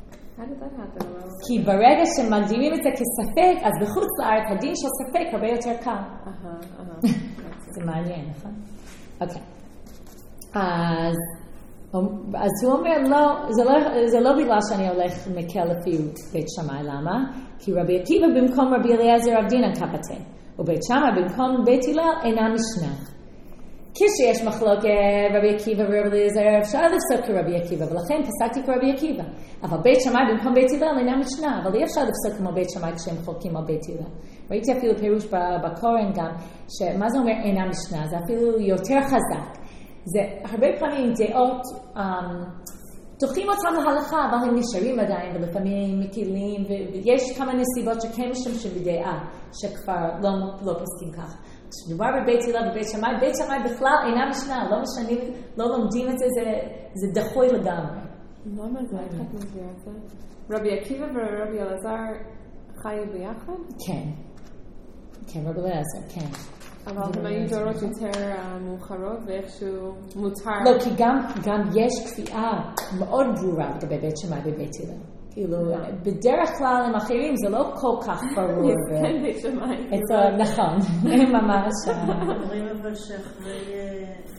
S1: כי ברגע שמגדירים את זה כספק, אז בחוץ לארץ הדין של ספק הרבה יותר קל. זה מעניין, נכון? אוקיי. אז, אז הוא אומר, לא, זה לא, זה לא בגלל שאני הולך מקל לפי בית שמאי, למה? כי רבי עקיבא במקום רבי אליעזר עבדינן קפתה, ובית שמאי במקום בית הלל אינה משנה. כשיש מחלוקת רבי עקיבא ורבי אליעזר, אפשר לפסוק כרבי עקיבא, ולכן פסקתי כרבי עקיבא. אבל בית שמאי במקום בית הלל אינה משנה, אבל אי אפשר לפסוק כמו בית שמאי כשהם חולקים על בית הלל. ראיתי אפילו פירוש בקורן גם, שמה זה אומר אינה משנה? זה אפילו יותר חזק. זה הרבה פעמים דעות, דוחים אותם להלכה, אבל הם נשארים עדיין, ולפעמים מקילים, ויש כמה נסיבות שכן משתמשים בדעה, שכבר לא, לא פוסקים ככה. כשדובר בבית הלל ובית שמאי, בית שמאי בכלל אינה משנה, לא משנים, לא לומדים את זה, זה, זה דחוי לגמרי.
S2: למה זה? איך את מסבירה את זה? רבי עקיבא ורבי אלעזר חיו ביחד?
S1: כן. כן, רבי אלעזר, כן.
S2: אבל הם היו דורות יותר מאוחרות ואיכשהו מותר.
S1: לא, כי גם, גם יש קביעה מאוד ברורה לגבי בית שמאי ובית הלל. כאילו, בדרך כלל עם אחרים זה לא כל כך ברור.
S2: כן, בית שמאי.
S1: נכון, ממש.
S3: אומרים אבל שאחרי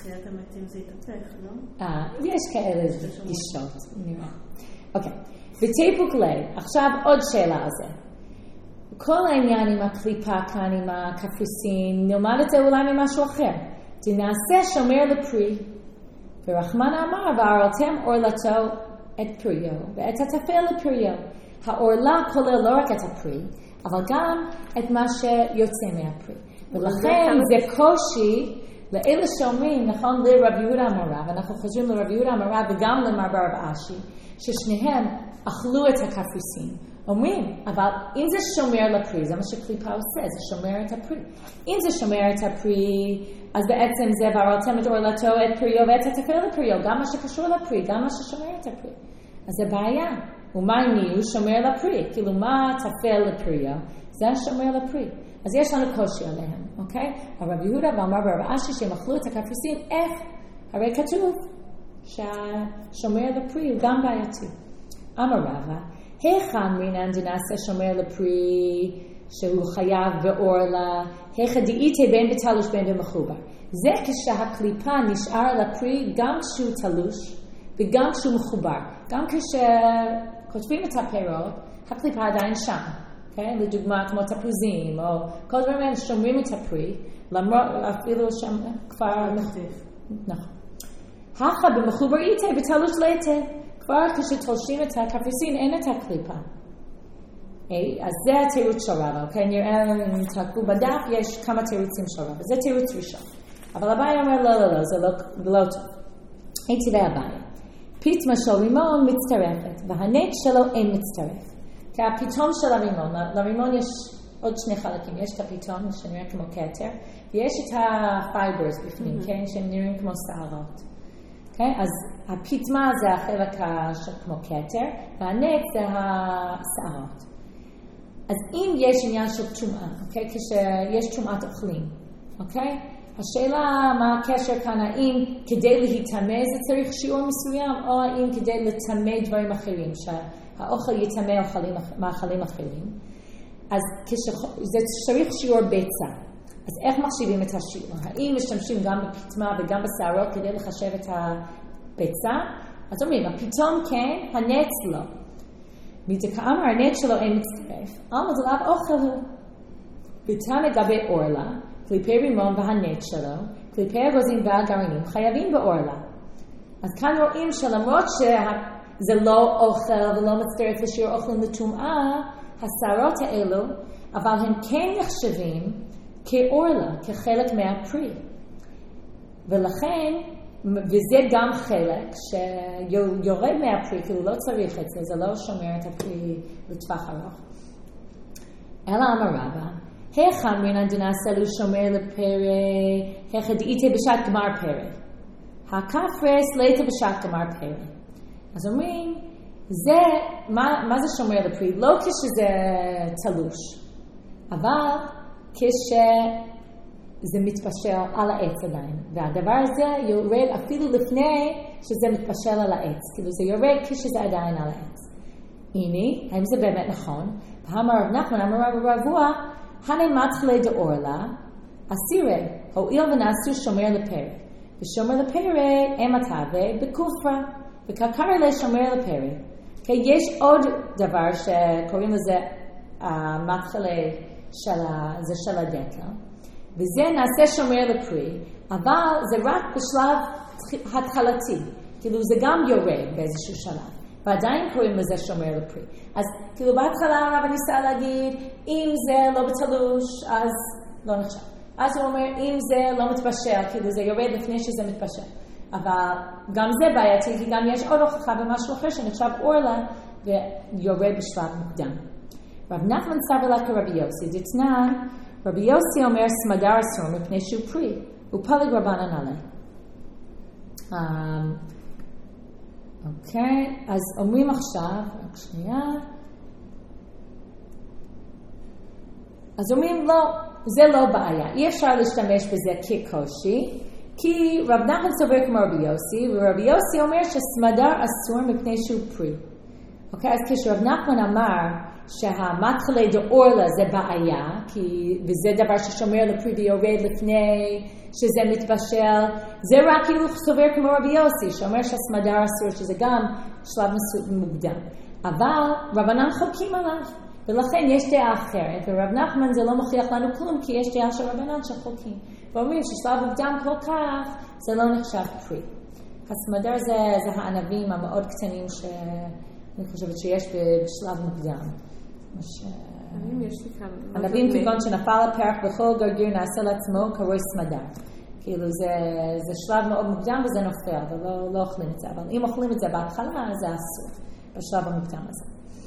S3: בתחיית המתים זה יתהפך, לא?
S1: אה, יש כאלה גישות, נראה. אוקיי. וטיפוק לב, עכשיו עוד שאלה על זה. כל העניין עם הקליפה כאן, עם הקפריסין, נלמד את זה אולי ממשהו אחר. תנעשה שומר לפרי, ורחמן אמר, והערלתם עורלתו את פריו, ואת הטפל לפריו. העורלה כולל לא רק את הפרי, אבל גם את מה שיוצא מהפרי. ולכן זה קושי לאלה שאומרים, נכון, לרב יהודה אמרה, ואנחנו חוזרים לרב יהודה אמרה וגם למר ברב אשי, ששניהם אכלו את הקפריסין. אומרים, אבל אם זה שומר לפרי, זה מה שקליפה עושה, זה שומר את הפרי. אם זה שומר את הפרי, אז בעצם זה והרלתם את עורלתו את פריו ואת הטפל לפריו, גם מה שקשור לפרי, גם מה ששומר את הפרי. אז זה בעיה. ומה אם הוא שומר לפרי? כאילו מה טפל לפריו? זה שומר לפרי. אז יש לנו קושי עליהם, אוקיי? הרב יהודה ואמר ברב אשי שהם אכלו את הקפריסין, איך? הרי כתוב שהשומר לפרי הוא גם בעייתי. אמר רבא, היכן רינן דנעשה שומר לפרי שהוא חייב בעורלה, היכן דאיתי בין בתלוש בין במחובר. זה כשהקליפה נשאר לפרי גם כשהוא תלוש וגם כשהוא מחובר. גם כשכותבים את הפירות, הקליפה עדיין שם. Okay? לדוגמה כמו תפוזים או כל דברים האלה שומרים את הפרי, למרות אפילו שם כבר
S3: מחטיף.
S1: נכון. הכה במחובר איתה בתלוש לאיתה. כבר כשתולשים את הקפריסין אין את הקליפה. Hey, אז זה התירוץ של רבא, אוקיי? נראה אם תעקבו בדף, יש כמה תירוצים של רבא. זה תירוץ ראשון. אבל הבעיה אומר, לא, לא, לא, זה לא, לא טוב. הייתי והבעיה. פיתמה של רימון מצטרפת, והנט שלו אין מצטרף. כי הפתאום של הרימון, לרימון יש עוד שני חלקים. יש את הפתאום שנראה כמו כתר, ויש את הפייברס בפנים, כן? שהם נראים כמו שערות. Okay? אז הפתמה זה החלק כמו כתר, והנט זה השערות. אז אם יש עניין של תשומעה, okay? כשיש תשומעת אוכלים, okay? השאלה מה הקשר כאן, האם כדי להיטמא זה צריך שיעור מסוים, או האם כדי לטמא דברים אחרים, שהאוכל יטמא מאכלים אחרים. אז זה צריך שיעור ביצה. אז איך מחשיבים את השיעור? האם משתמשים גם בפתמה וגם בשערות כדי לחשב את הביצה? אז אומרים, הפתאום כן, הנץ לא. מתקאמר הנץ שלו אין מצטרף, אבל זה לאו אוכל הוא. ביצה לגבי אורלה, קליפי רימון והנץ שלו, קליפי אגוזים והגרעינים חייבים באורלה. אז כאן רואים שלמרות שזה לא אוכל ולא מצטרף לשיעור אוכל לטומאה, השערות האלו, אבל הם כן נחשבים כאורלה, כחלק מהפרי. ולכן, וזה גם חלק שיורד מהפרי, כאילו לא צריך את זה, זה לא שומר את הפרי לטווח ארוך. אלא אמר רבא, היכן רינן דנעשה לו שומר לפרי, היכן דאיתי בשעת גמר פרי. הכפרס לאיתי בשעת גמר פרי. אז אומרים, זה, מה, מה זה שומר לפרי? לא כשזה תלוש, אבל כשזה מתפשר על העץ עדיין. והדבר הזה יורד אפילו לפני שזה מתפשר על העץ. כאילו זה יורד כשזה עדיין על העץ. הנה, האם זה באמת נכון? ואמר רב נחמן, אמר רב רבוע, הנה מתחילי דאורלה, אסירי, הואיל ונעשו שומר לפרי. ושומר לפרי, הם התאווה בכופרה, וכקר אלה שומר לפרי. כי יש עוד דבר שקוראים לזה uh, מתחילי של, זה של הדקל, וזה נעשה שומר לפרי, אבל זה רק בשלב התחלתי, כאילו זה גם יורד באיזשהו שלב, ועדיין קוראים לזה שומר לפרי. אז כאילו בהתחלה הרב ניסה להגיד, אם זה לא בתלוש, אז לא נחשב. אז הוא אומר, אם זה לא מתבשל, כאילו זה יורד לפני שזה מתבשל. אבל גם זה בעייתי, כי גם יש עוד הוכחה במשהו אחר שנחשב אורלה, ויורד בשלב מוקדם. רב נחמן סבר לה כרבי יוסי, דתנן, רבי יוסי אומר סמדר אסור מפני שהוא פרי, הוא פלג רבנן עלי. אוקיי, אז אומרים עכשיו, רק שנייה, אז אומרים לא, זה לא בעיה, אי אפשר להשתמש בזה כקושי, כי רב נחמן סובר כמו רבי יוסי, ורבי יוסי אומר שסמדר אסור מפני שהוא פרי. אוקיי, אז כשרב נחמן אמר שהמתחילי דאורלה זה בעיה, כי, וזה דבר ששומר לפרי ויורד לפני שזה מתבשל, זה רק כאילו סובר כמו רבי יוסי, שאומר שהסמדר אסור, שזה גם שלב מסוים מוקדם. אבל רבנן חולקים עליו, ולכן יש דעה אחרת, ורב נחמן זה לא מוכיח לנו כלום, כי יש דעה של רבנן שחולקים. ואומרים ששלב מוקדם כל כך, זה לא נחשב פרי. הסמדר זה, זה הענבים המאוד קטנים שאני חושבת שיש בשלב מוקדם. ענבים כגון שנפל הפרח בכל גרגיר נעשה לעצמו קרוי סמדר. כאילו זה, זה שלב מאוד מוקדם וזה נופל, ולא לא אוכלים את זה. אבל אם אוכלים את זה בהתחלה, זה אסור, בשלב המוקדם הזה.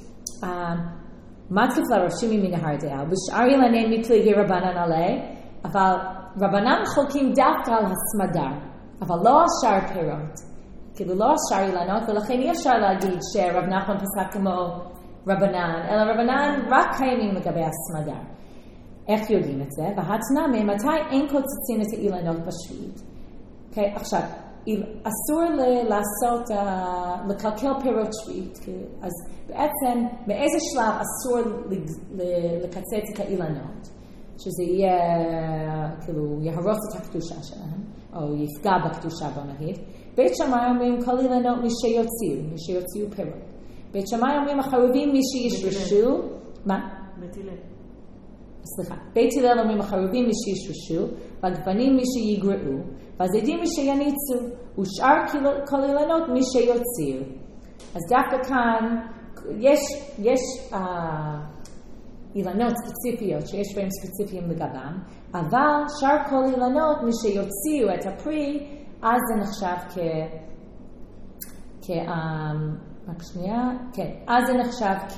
S1: מתקיף לראשים מן ההרדעה, ובשאר ילני מפליגי רבנן עלי, אבל רבנן חולקים דווקא על הסמדר, אבל לא על שאר פירות. כאילו לא על שאר אילנות, ולכן אי אפשר להגיד שרב נחמן פסק כמו רבנן, אלא רבנן רק קיימים לגבי הסמדר. איך יודעים את זה? והתנא, מתי אין קוצצים את האילנות בשביעית? Okay, עכשיו, אסור לעשות, uh, לקלקל פירות שביעית. אז בעצם, באיזה שלב אסור לקצץ את האילנות? שזה יהיה, כאילו, יהרוס את הקדושה שלהם, או יפגע בקדושה, בוא נגיד. בית שמאי אומרים כל אילנות מי שיוציאו, מי שיוציאו פירות. בית שמאי אומרים החרובים מי שישרשו. מה?
S3: בית הלל.
S1: סליחה. בית הלל אומרים החרובים מי שישרשו, והגוונים מי שיגרעו, והזידים מי שיניצו, ושאר כל אילנות מי שיוציאו. אז דווקא כאן יש, יש uh, אילנות ספציפיות שיש בהם ספציפיים לגבם, אבל שאר כל אילנות מי שיוציאו את הפרי, אז זה נחשב כ... כ... רק שנייה, כן, אז זה נחשב כ...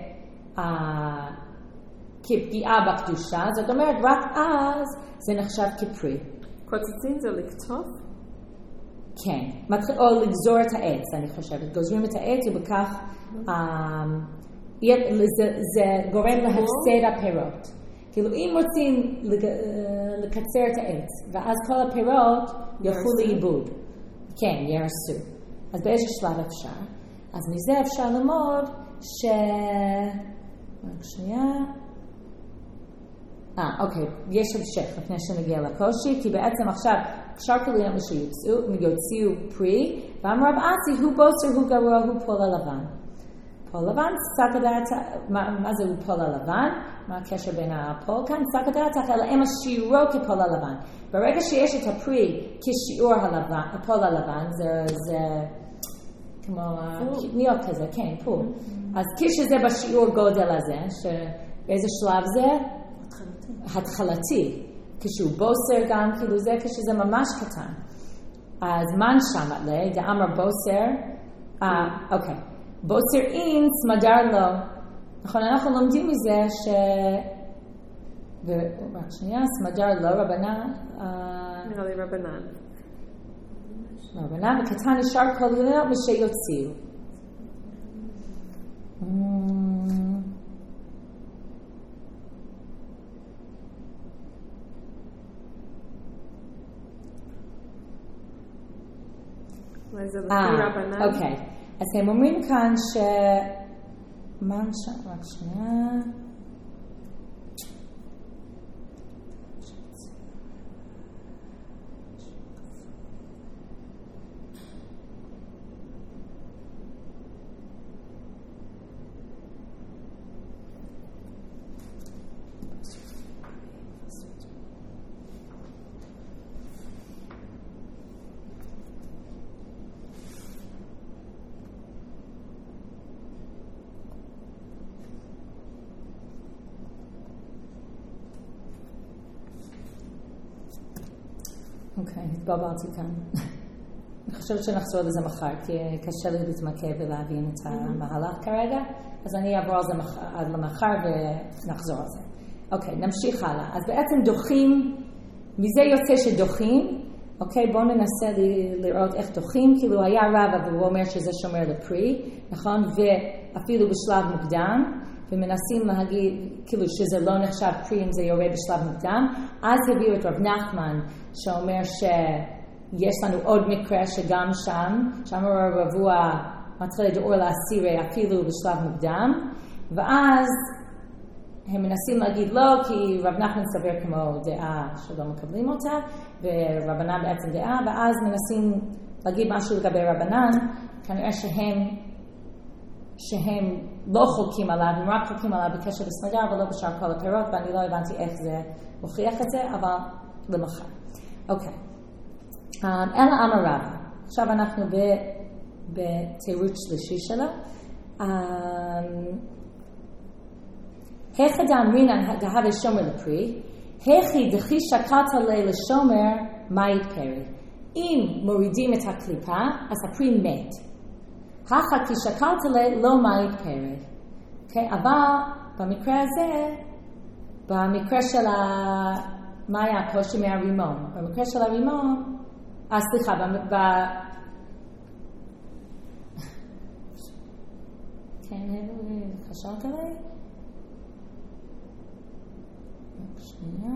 S1: כפגיעה בקדושה, זאת אומרת, רק אז זה נחשב כפרי.
S2: קוצצים זה לקטוף?
S1: כן, או לגזור את העץ, אני חושבת. גוזרים את העץ ובכך זה גורם להפסד הפירות. כאילו, אם רוצים לקצר את העץ, ואז כל הפירות ילכו לאיבוד. כן, ירסו. אז באיזה שלב אפשר? אז מזה אפשר ללמוד ש... רק שנייה... אה, אוקיי, יש המשך לפני שנגיע לקושי, כי בעצם עכשיו, כשאר כלים שיוצאו פרי, ואמר רב אסי, הוא בוסר, הוא גרוע, הוא פול הלבן. פול לבן, שק הדעת, מה, מה זה הוא פול הלבן? מה הקשר בין הפול כאן? שק הדעת, אלא הם השיעורו כפול הלבן. ברגע שיש את הפרי כשיעור הלבן, הפול הלבן, זה, זה כמו קטניות כזה, כן, פול. אז כשזה בשיעור גודל הזה, שבאיזה שלב זה? התחלתי. כשהוא בוסר גם, כאילו זה כשזה ממש קטן. אז מן שמת לי, דאמר בוסר, אה, אוקיי. בוסר אין, סמדר לא. נכון, אנחנו לומדים מזה ש... רק שנייה, סמדר לא, רבנן.
S2: נראה לי רבנן.
S1: רבנן, וקטן נשאר כל ילד משיוציאו. אה, אוקיי. אז הם אומרים כאן ש... מה שם? רק שנייה. אוקיי, התבלבלתי כאן. אני חושבת שנחזור לזה מחר, כי קשה לי להתמקד ולהבין את המהלך כרגע, אז אני אעבור על זה עד למחר ונחזור על זה. אוקיי, נמשיך הלאה. אז בעצם דוחים, מזה יוצא שדוחים, אוקיי, בואו ננסה לראות איך דוחים, כאילו היה רב, אבל הוא אומר שזה שומר לפרי, נכון? ואפילו בשלב מוקדם, ומנסים להגיד, כאילו שזה לא נחשב פרי אם זה יורד בשלב מוקדם, אז הביאו את רב נחמן, שאומר שיש לנו עוד מקרה שגם שם, שם הרבוע מתחיל לדאור לאסירי אפילו בשלב מוקדם, ואז הם מנסים להגיד לא, כי רב נחמן סבר כמו דעה שלא מקבלים אותה, ורבנן בעצם דעה, ואז מנסים להגיד משהו לגבי רבנן, כנראה שהם, שהם לא חולקים עליו, הם רק חולקים עליו בקשר לסנגר ולא בשאר כל הפירות, ואני לא הבנתי איך זה מוכיח את זה, אבל למחר. אוקיי. אלא אמר רבא. עכשיו אנחנו בתירוץ שלישי שלה. היכא דאמרינן דהווה שומר לפרי, היכי דכי שקלת לי לשומר מאית פרי. אם מורידים את הקליפה, אז הפרי מת. הכא כי שקלת לי לא מאית פרי. Okay, אבל במקרה הזה, במקרה של ה... מה היה הקושי מהרימון? במקרה של הרימון, אה סליחה, ב... כן, חשבת עליי? שנייה.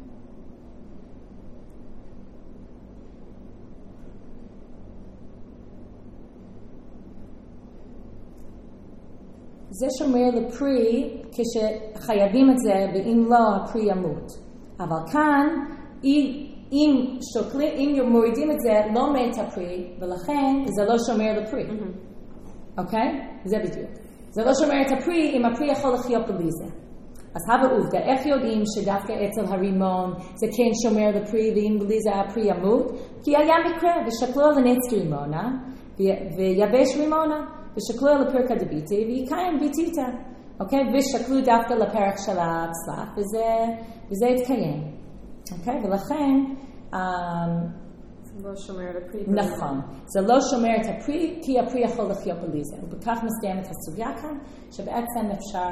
S1: זה שומר לפרי כשחייבים את זה, ואם לא, הפרי ימות. אבל כאן, אם שוקלים, אם מורידים את זה, לא מת הפרי, ולכן זה לא שומר לפרי. אוקיי? זה בדיוק. זה לא שומר את הפרי, אם הפרי יכול לחיות בלי זה. אז הווה עובדה, איך יודעים שדווקא אצל הרימון זה כן שומר לפרי, ואם בלי זה הפרי ימות? כי היה מקרה, ושקלו לנץ רימונה, ויבש רימונה, ושקלו לפרקה דביטי, ויקיים ביטיתה. אוקיי? ושקלו דווקא לפרק של הצלח, וזה, וזה התקיים. אוקיי? ולכן,
S2: זה לא שומר את הפרי.
S1: נכון. זה לא שומר את הפרי, כי הפרי יכול לחיות בלי זה. ובכך מסתיימת הסוגיה כאן, שבעצם אפשר...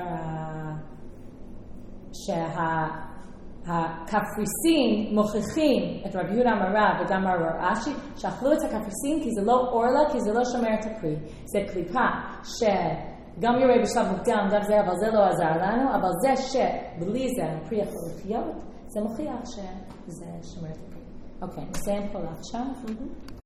S1: שהקפריסין מוכיחים את רבי יהודה אמר רב וגם אמר אשי שאכלו את הקפריסין כי זה לא אורלה, כי זה לא שומר את הפרי. זה קליפה שגם יראה בשלב מוקדם, גם זה, אבל זה לא עזר לנו, אבל זה שבלי זה הפרי יכול לחיות, זה מוכיח שזה שומר את הפרי. אוקיי, נסיים פה לעכשיו.